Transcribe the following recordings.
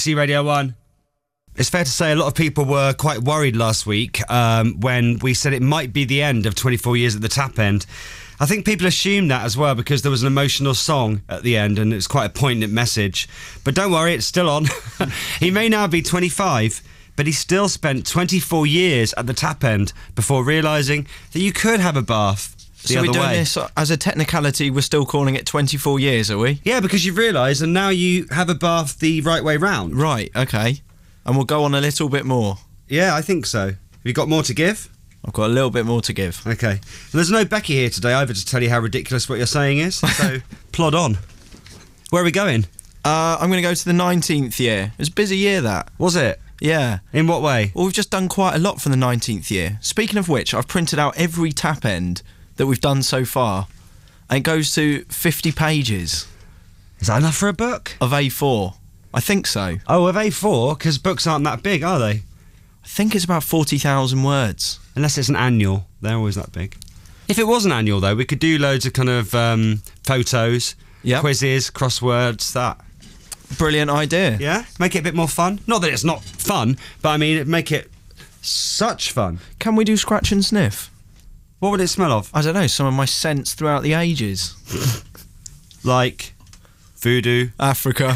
See Radio 1. It's fair to say a lot of people were quite worried last week when we said it might be the end of 24 years at the Tap End. I think people assumed that as well because there was an emotional song at the end and it was quite a poignant message. But don't worry, it's still on. He may now be 25, but he still spent 24 years at the Tap End before realising that you could have a bath the other way. So we're doing this as a technicality, we're still calling it 24 years, are we? Yeah, because you've realised and now you have a bath the right way round. Right, okay. And we'll go on a little bit more. Yeah, I think so. Have you got more to give? I've got a little bit more to give. Okay. And there's no Becky here today either to tell you how ridiculous what you're saying is, so plod on. Where are we going? I'm going to go to the 19th year. It was a busy year, that. Was it? Yeah. In what way? Well, we've just done quite a lot for the 19th year. Speaking of which, I've printed out every Tap End that we've done so far, and it goes to 50 pages. Is that enough for a book? Of A4. I think so. Oh, of A4? Because books aren't that big, are they? I think it's about 40,000 words. Unless it's an annual. They're always that big. If it was an annual, though, we could do loads of kind of photos, quizzes, crosswords, that. Brilliant idea. Yeah? Make it a bit more fun. Not that it's not fun, but I mean, make it such fun. Can we do scratch and sniff? What would it smell of? I don't know, some of my scents throughout the ages. Like voodoo. Africa.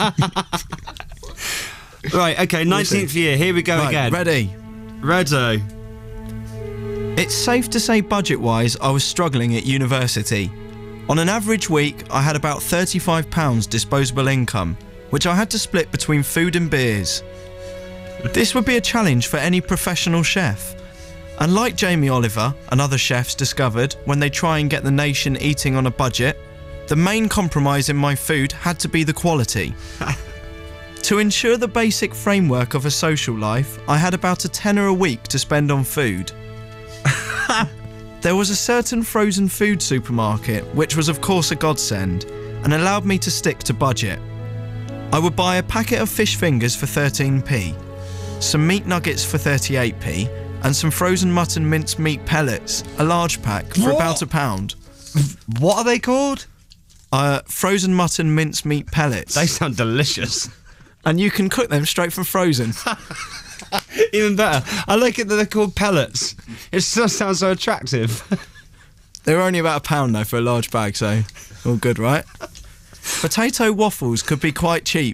Right, okay, 19th year, here we go again. Ready? Ready. It's safe to say budget-wise, I was struggling at university. On an average week, I had about £35 disposable income, which I had to split between food and beers. This would be a challenge for any professional chef. And like Jamie Oliver and other chefs discovered when they try and get the nation eating on a budget, the main compromise in my food had to be the quality. To ensure the basic framework of a social life, I had about £10 a week to spend on food. There was a certain frozen food supermarket, which was of course a godsend, and allowed me to stick to budget. I would buy a packet of fish fingers for 13p, some meat nuggets for 38p, and some frozen mutton mince meat pellets, a large pack, for about £1. What are they called? Frozen mutton mince meat pellets. They sound delicious. And you can cook them straight from frozen. Even better. I like it that they're called pellets. It still sounds so attractive. They're only about £1 though for a large bag, so all good, right? Potato waffles could be quite cheap.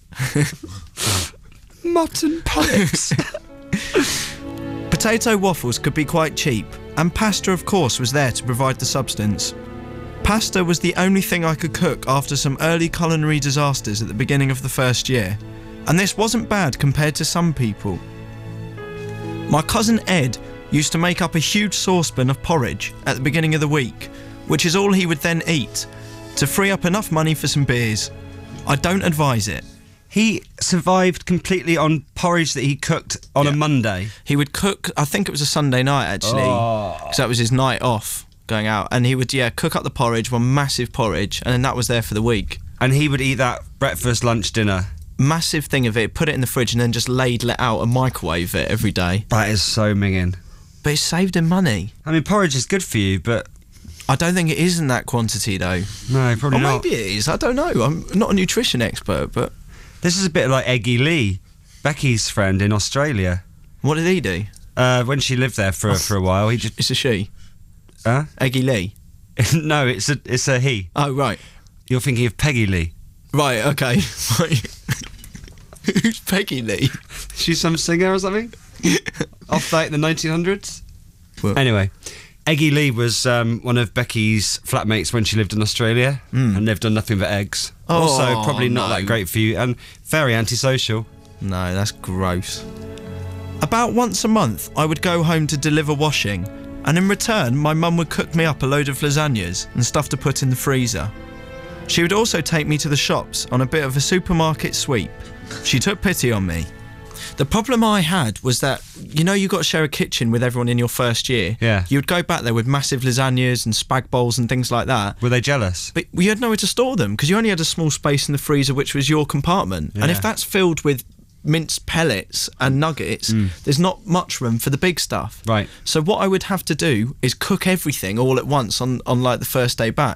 Mutton pellets. Potato waffles could be quite cheap, and pasta of course was there to provide the substance. Pasta was the only thing I could cook after some early culinary disasters at the beginning of the first year, and this wasn't bad compared to some people. My cousin Ed used to make up a huge saucepan of porridge at the beginning of the week, which is all he would then eat, to free up enough money for some beers. I don't advise it. He survived completely on porridge that he cooked on a Monday. He would cook, I think it was a Sunday night actually, because that was his night off going out, and he would cook up the porridge, one massive porridge, and then that was there for the week. And he would eat that breakfast, lunch, dinner. Massive thing of it, put it in the fridge and then just ladle it out and microwave it every day. That is so minging. But it saved him money. I mean, porridge is good for you, but I don't think it is in that quantity though. No, probably not. Maybe it is, I don't know, I'm not a nutrition expert, but this is a bit like Eggy Lee, Becky's friend in Australia. What did he do? When she lived there for a while, he just... It's a she? Huh? Eggy Lee? No, it's a he. Oh, right. You're thinking of Peggy Lee. Right, okay. Who's Peggy Lee? She's some singer or something? Off like the 1900s? Well. Anyway, Eggy Lee was one of Becky's flatmates when she lived in Australia, and they've done nothing but eggs. Also, probably not that great for you, and very antisocial. No, that's gross. About once a month, I would go home to deliver washing, and in return, my mum would cook me up a load of lasagnas and stuff to put in the freezer. She would also take me to the shops on a bit of a supermarket sweep. She took pity on me. The problem I had was that, you know, you got to share a kitchen with everyone in your first year. Yeah. You would go back there with massive lasagnas and spag bowls and things like that. Were they jealous? But you had nowhere to store them because you only had a small space in the freezer, which was your compartment. Yeah. And if that's filled with minced pellets and nuggets, there's not much room for the big stuff. Right. So what I would have to do is cook everything all at once on like the first day back.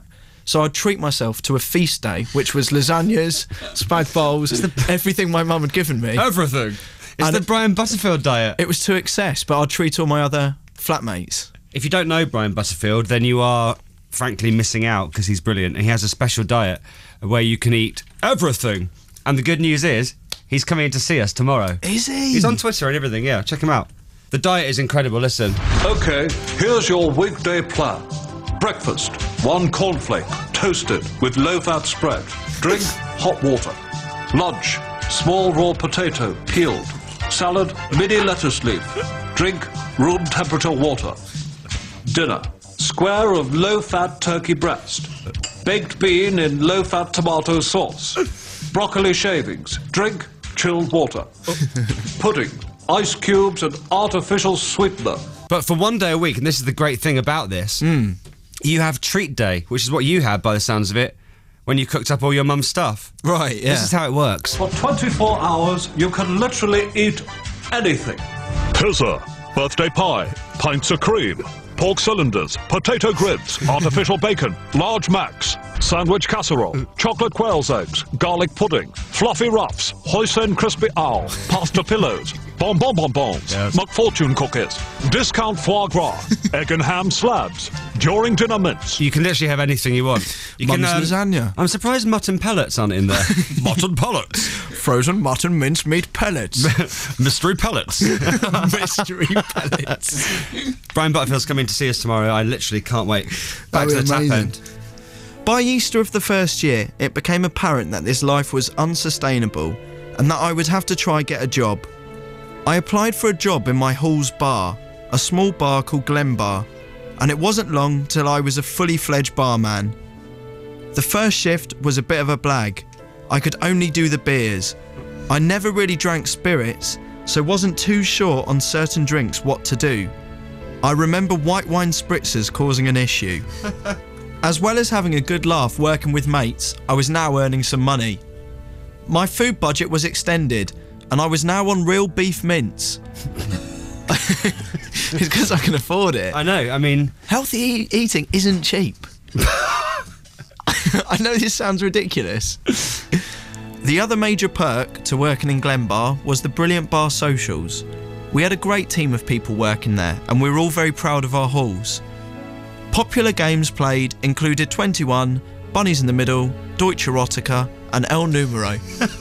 So I'd treat myself to a feast day, which was lasagnas, spag bowls, everything my mum had given me. Everything. It's the Brian Butterfield diet. It was to excess, but I'd treat all my other flatmates. If you don't know Brian Butterfield, then you are frankly missing out, because he's brilliant. He has a special diet where you can eat everything. And the good news is, he's coming in to see us tomorrow. Is he? He's on Twitter and everything, yeah. Check him out. The diet is incredible, listen. OK, here's your weekday plan. Breakfast, 1 cornflake, toasted with low-fat spread. Drink hot water. Lunch, small raw potato, peeled. Salad, mini lettuce leaf. Drink room temperature water. Dinner, square of low-fat turkey breast. Baked bean in low-fat tomato sauce. Broccoli shavings. Drink chilled water. Pudding, ice cubes and artificial sweetener. But for 1 day a week, and this is the great thing about this, you have treat day, which is what you had by the sounds of it, when you cooked up all your mum's stuff. Right, yeah. This is how it works. For 24 hours, you can literally eat anything. Pizza, birthday pie, pints of cream, pork cylinders, potato grids, artificial bacon, large macs, sandwich casserole, chocolate quail's eggs, garlic pudding, fluffy ruffs, hoisin crispy owl, pasta pillows, bonbons, Yes. McFortune cookies, discount foie gras, egg and ham slabs, during dinner mince. You can literally have anything you want. You Mum's can, lasagna. I'm surprised mutton pellets aren't in there. Mutton pellets. Frozen mutton mincemeat pellets. Mystery pellets. Mystery pellets. Brian Butterfield's coming to see us tomorrow. I literally can't wait. Back to That'd the be tap amazing. end. By Easter of the first year, it became apparent that this life was unsustainable and that I would have to try get a job. I applied for a job in my hall's bar, a small bar called Glen Bar, and it wasn't long till I was a fully fledged barman. The first shift was a bit of a blag. I could only do the beers. I never really drank spirits, so wasn't too sure on certain drinks what to do. I remember white wine spritzers causing an issue. As well as having a good laugh working with mates, I was now earning some money. My food budget was extended, and I was now on real beef mince. It's because I can afford it. I know, I mean... Healthy eating isn't cheap. I know this sounds ridiculous. The other major perk to working in Glen Bar was the brilliant bar socials. We had a great team of people working there, and we were all very proud of our halls. Popular games played included 21, Bunnies in the Middle, Deutsche Erotica, and El Numero.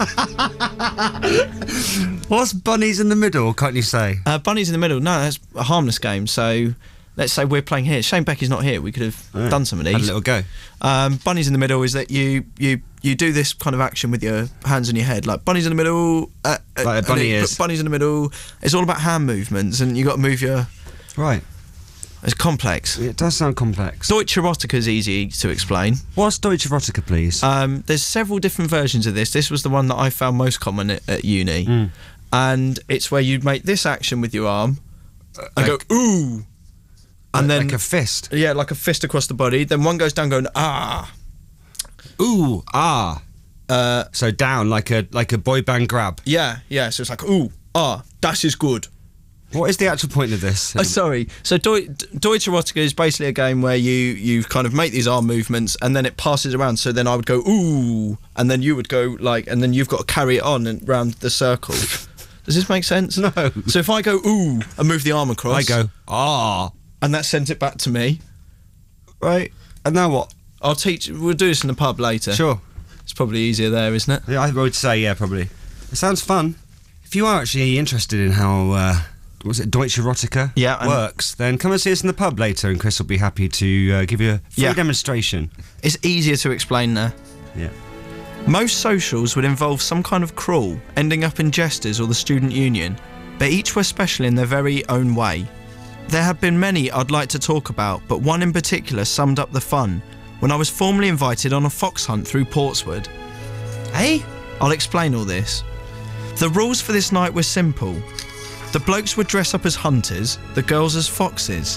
What's Bunnies in the Middle, can't you say? Bunnies in the Middle, no, that's a harmless game. So let's say we're playing here. Shane Becky's not here. We could have done some of these. Had a little go. Bunnies in the Middle is that you do this kind of action with your hands on your head, like bunnies in the middle. Like a bunny is. Bunnies in the middle. It's all about hand movements, and you got to move your. Right. It's complex. It does sound complex. Deutsche Erotica is easy to explain. What's Deutsche Erotica, please? There's several different versions of this. This was the one that I found most common at uni. And it's where you make this action with your arm and like- go, ooh. And then, like a fist. yeah, like a fist across the body. Then one goes down going, ah. Ooh, ah. So down, like a boy band grab. Yeah. So it's like, ooh, ah, that is good. What is the actual point of this? Sorry. So Deutsche Erotica is basically a game where you kind of make these arm movements and then it passes around. So then I would go, ooh, and then you would go like, and then you've got to carry it on and round the circle. Does this make sense? No. So if I go, ooh, and move the arm across. I go, ah. And that sends it back to me. Right. And now what? We'll do this in the pub later. Sure. It's probably easier there, isn't it? Yeah, I would say, yeah, probably. It sounds fun. If you are actually interested in how, Deutsche Erotica works, then come and see us in the pub later and Chris will be happy to give you a free demonstration. It's easier to explain there. Yeah. Most socials would involve some kind of crawl, ending up in Jesters or the Student Union, but each were special in their very own way. There have been many I'd like to talk about, but one in particular summed up the fun when I was formally invited on a fox hunt through Portswood. Hey? I'll explain all this. The rules for this night were simple. The blokes would dress up as hunters, the girls as foxes.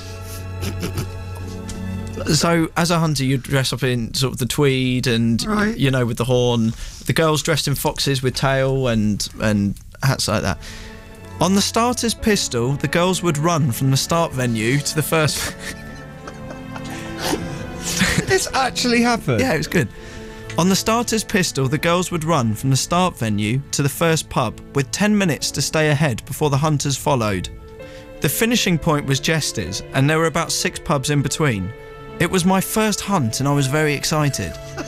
So, as a hunter, you'd dress up in sort of the tweed and, you know, with the horn. The girls dressed in foxes with tail and hats like that. On the starter's pistol, the girls would run from the start venue to the first... This actually happened? Yeah, it was good. On the starter's pistol, the girls would run from the start venue to the first pub with 10 minutes to stay ahead before the hunters followed. The finishing point was Jester's, and there were about 6 pubs in between. It was my first hunt and I was very excited.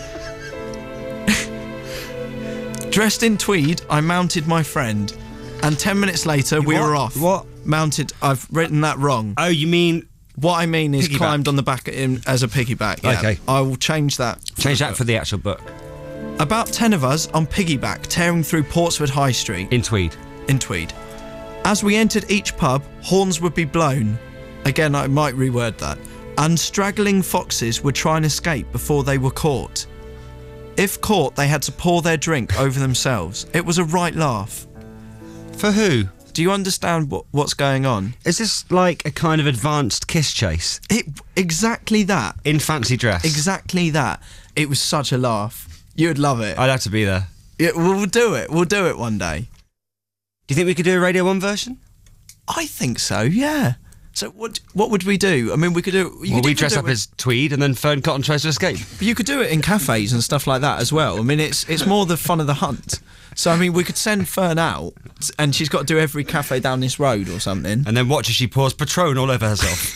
Dressed in tweed, I mounted my friend, and 10 minutes later we were off. What? Mounted, I've written that wrong. Oh, you mean... What I mean is Piggyback. climbed on the back of him as a piggyback. Yeah. Okay. I will change that. Change that for the actual book. About 10 of us on piggyback tearing through Portswood High Street. In tweed. In tweed. As we entered each pub, horns would be blown. Again, I might reword that. And straggling foxes would try and escape before they were caught. If caught, they had to pour their drink over themselves. It was a right laugh. For who? Do you understand what's going on? Is this like a kind of advanced kiss chase? Exactly that. In fancy dress? Exactly that. It was such a laugh. You would love it. I'd have to be there. Yeah, we'll do it. We'll do it one day. Do you think we could do a Radio 1 version? I think so, yeah. So what would we do? I mean, we could do... We dress up as tweed and then Fern Cotton tries to escape. But you could do it in cafes and stuff like that as well. I mean, it's more the fun of the hunt. So, I mean, we could send Fern out and she's got to do every cafe down this road or something. And then watch as she pours Patron all over herself.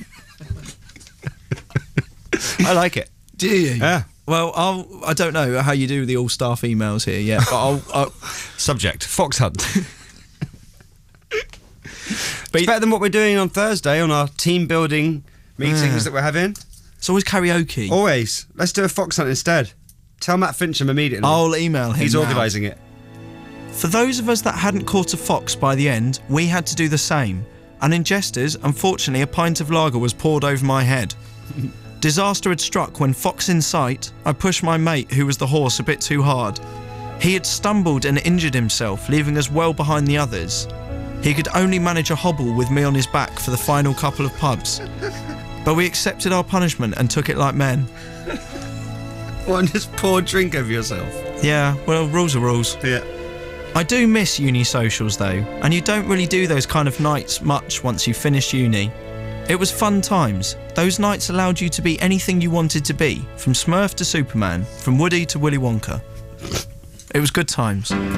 I like it. Do you? Yeah. Well, I don't know how you do the all-staff emails here yet, but I'll Subject, fox hunt. But it's better than what we're doing on Thursday on our team building meetings that we're having. It's always karaoke. Always. Let's do a fox hunt instead. Tell Matt Fincham immediately. I'll email him. He's now. organising it. For those of us that hadn't caught a fox by the end, we had to do the same. And in Jester's, unfortunately, a pint of lager was poured over my head. Disaster had struck when, fox in sight, I pushed my mate, who was the horse, a bit too hard. He had stumbled and injured himself, leaving us well behind the others. He could only manage a hobble with me on his back for the final couple of pubs. But we accepted our punishment and took it like men. One just pour drink over yourself. Yeah, well, rules are rules. Yeah. I do miss uni socials though, and you don't really do those kind of nights much once you finish uni. It was fun times. Those nights allowed you to be anything you wanted to be, from Smurf to Superman, from Woody to Willy Wonka. It was good times.